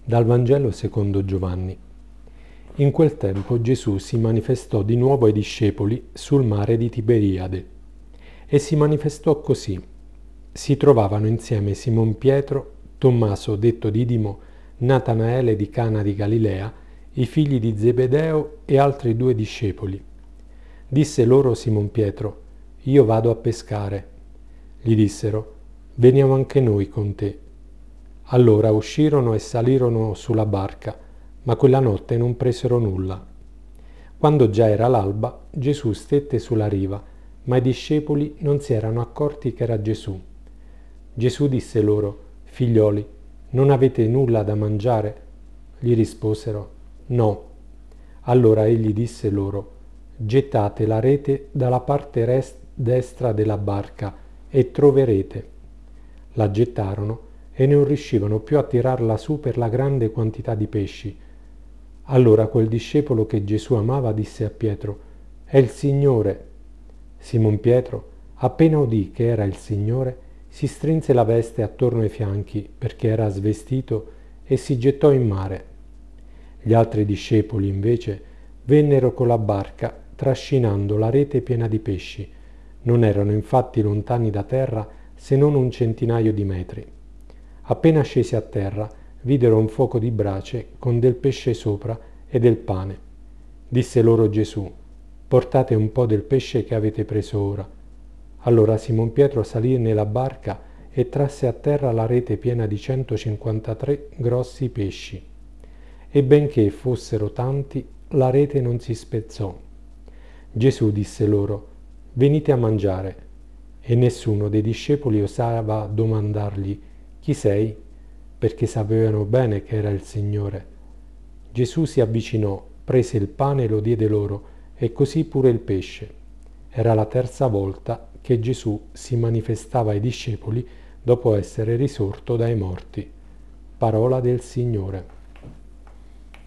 Dal Vangelo secondo Giovanni. In quel tempo Gesù si manifestò di nuovo ai discepoli sul mare di Tiberiade e si manifestò così. Si trovavano insieme Simon Pietro, Tommaso detto Didimo, Natanaele di Cana di Galilea, i figli di Zebedeo e altri 2 discepoli. Disse loro Simon Pietro: «Io vado a pescare». Gli dissero: «Veniamo anche noi con te». Allora uscirono e salirono sulla barca, ma quella notte non presero nulla. Quando già era l'alba, Gesù stette sulla riva, ma i discepoli non si erano accorti che era Gesù. Gesù disse loro: «Figlioli, non avete nulla da mangiare?» Gli risposero: «No». Allora egli disse loro: «Gettate la rete dalla parte destra della barca e troverete». La gettarono e non riuscivano più a tirarla su per la grande quantità di pesci. Allora quel discepolo che Gesù amava disse a Pietro: «È il Signore». Simon Pietro, appena udì che era il Signore, si strinse la veste attorno ai fianchi perché era svestito e si gettò in mare. Gli altri discepoli, invece, vennero con la barca trascinando la rete piena di pesci. Non erano infatti lontani da terra se non un centinaio di metri. Appena scesi a terra, videro un fuoco di brace con del pesce sopra e del pane. Disse loro Gesù: «Portate un po' del pesce che avete preso ora». Allora Simon Pietro salì nella barca e trasse a terra la rete piena di 153 grossi pesci. E benché fossero tanti, la rete non si spezzò. Gesù disse loro: «Venite a mangiare». E nessuno dei discepoli osava domandargli: «Chi sei?», perché sapevano bene che era il Signore. Gesù si avvicinò, prese il pane e lo diede loro, e così pure il pesce. Era la 3ª volta che Gesù si manifestava ai discepoli dopo essere risorto dai morti. Parola del Signore.